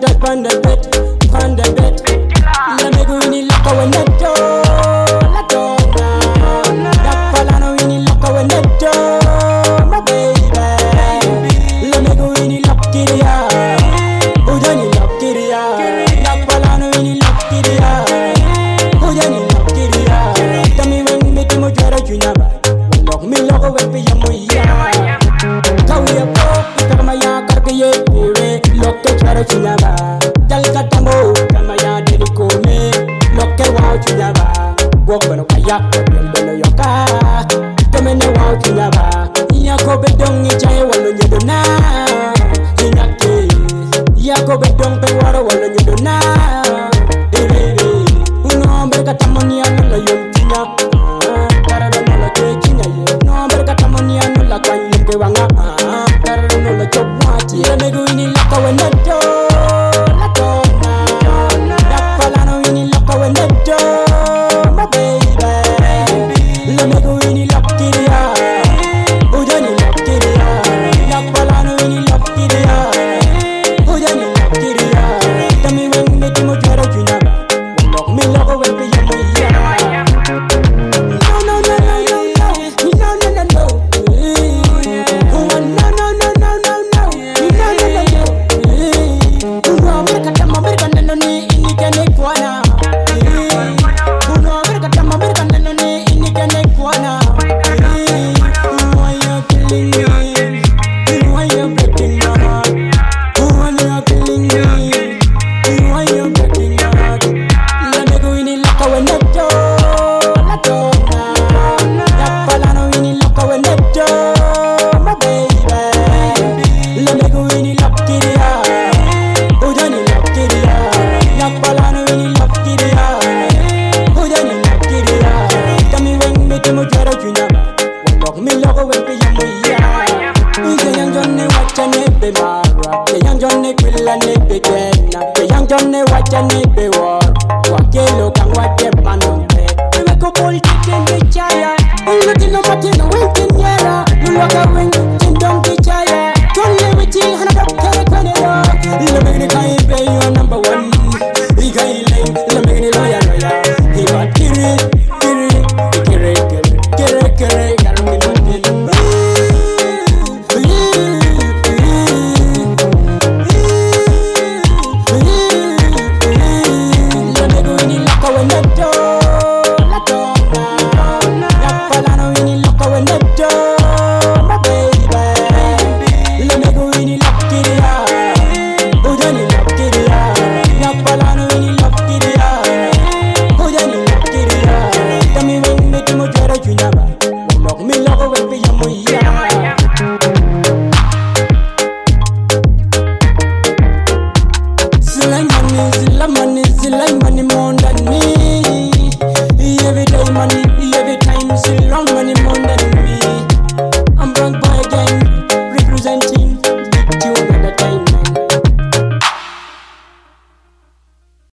that pon the bed. Let me go in the locker when the door. That palano in the locker when the door, my baby. Let me go in the locker, yeah. Oh, Johnny locker, yeah. That palano in the locker, yeah. Oh, Johnny locker, yeah. Tell me when me come to your junior. Lock me lock away for your money, yeah. Kawi a pop, kama ya karke ye pewe. Lock the chara junior. Dalga tambo, kama ya deli kome. Lock the wow junior. Walk when I beno yoka. Temene wow junior. Yako bedong ichaye walo nyedona. Inake. Yako bedong pe waro walo nyedona. Uno mereka tamoni anu la yom junior. Karada no la ke junior ye. No mereka tamoni anu la kwa yeke wanga. Karada no la chop wati. Let me go ini laka wenedo. Dakpalano ini laka wenedo. My baby. Let me go ini lokiria. Ujani lokiria. Dakpalano ini lokiria. Ujani lokiria. Tell me when me timo jero junior. Lock me lock away for your money. Number one,